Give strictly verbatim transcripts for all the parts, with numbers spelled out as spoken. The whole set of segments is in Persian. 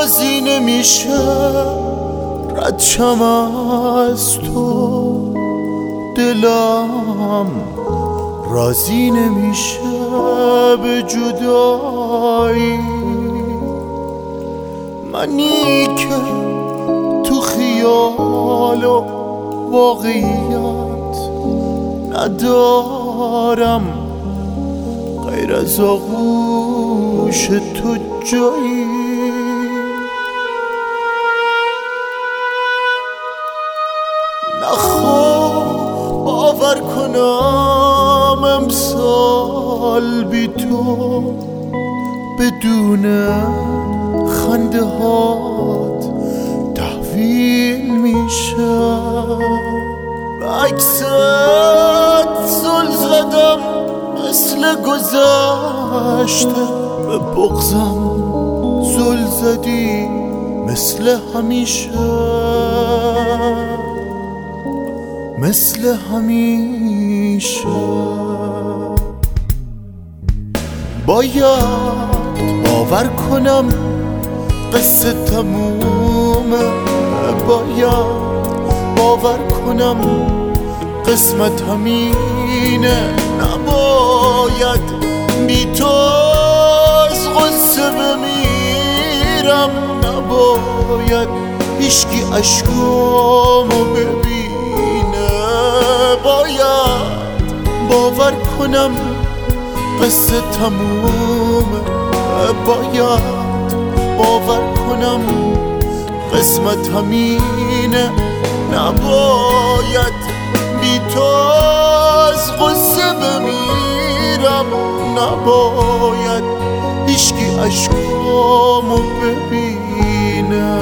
راضی نمیشه رد شم از تو، دلم راضی نمیشه به جدایی. منی که تو خیال و واقعیت ندارم غیر از آغوش تو جایی. نخواه باور کنم امسال بی تو بدون خنده هات تحویل میشه. به عکست زل زدم مثل گذشته، به بغضم زل زدی مثل همیشه، مثل همیشه. باید باور کنم قصه تمومه، باید باور کنم قسمت همینه. نباید بی تو از غصه بمیرم، نباید هیچکی عشقامو ببینه. باید باور کنم قصه تمومه، باید باور کنم قسمت همینه. نباید بی تو از غصه بمیرم، نباید هیچکی عشقامو ببینه.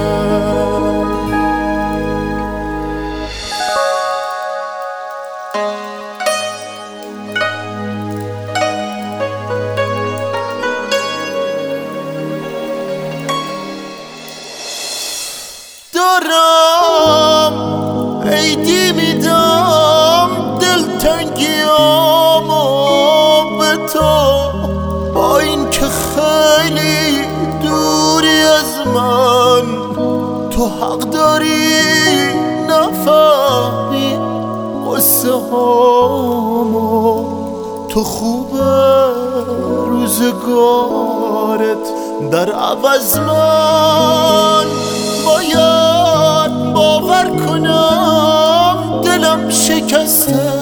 دارم عیدی میدم دلتنگیامو به تو، با این که خیلی دوری از من. تو حق داری نفهمی قصه هامو، تو خوبه روزگارت در عوض من. باید باور کنم دلم شکسته،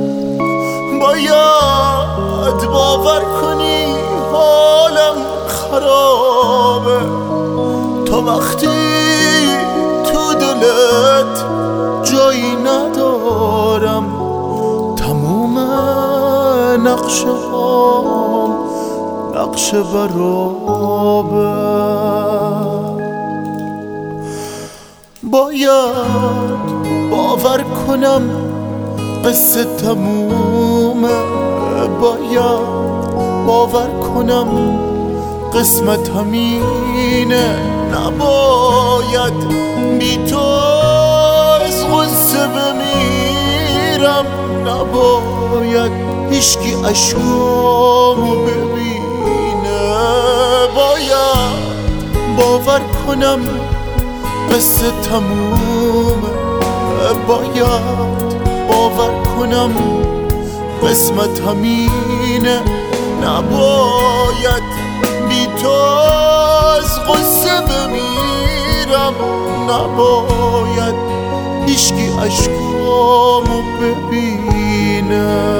باید باور کنی حالم خرابه. تا وقتی تو دلت جایی ندارم، تموم نقشه هام نقش برابه. باید باور کنم قصه تمومه، باید باور کنم قسمت همینه. نباید بی تو از غصه بمیرم، نباید هیچکی عشقامو ببینه. باید باور کنم قصه تمومه، باید باور کنم قسمت همینه. نباید بی تو از غصه بمیرم، نباید هیچکی عشقامو ببینه.